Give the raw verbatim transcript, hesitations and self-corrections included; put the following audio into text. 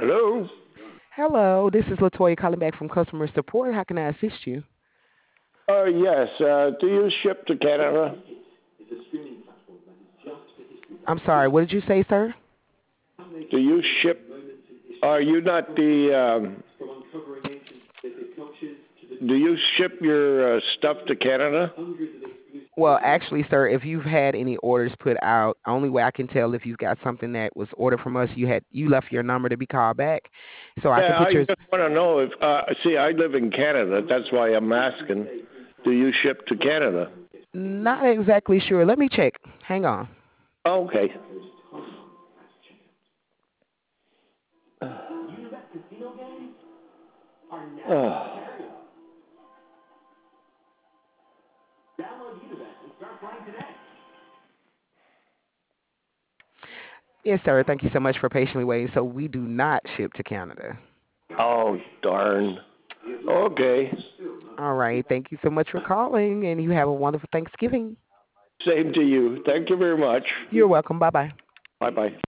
Hello? Hello, this is Latoya calling back from customer support. How can I assist you? Uh, yes. Uh, do you ship to Canada? I'm sorry, what did you say, sir? Do you ship? Are you not the? Um, do you ship your uh, stuff to Canada? Well, actually, sir, if you've had any orders put out, only way I can tell if you've got something that was ordered from us, you had you left your number to be called back, so I can Yeah, put I your. just want to know if. Uh, see, I live in Canada. That's why I'm asking. Do you ship to Canada? Not exactly sure. Let me check. Hang on. Okay. Oh. Yes, sir. Thank you so much for patiently waiting. So we do not ship to Canada. Oh darn. Okay. All right. Thank you so much for calling, and you have a wonderful Thanksgiving. Same to you. Thank you very much. You're welcome. Bye bye. Bye bye.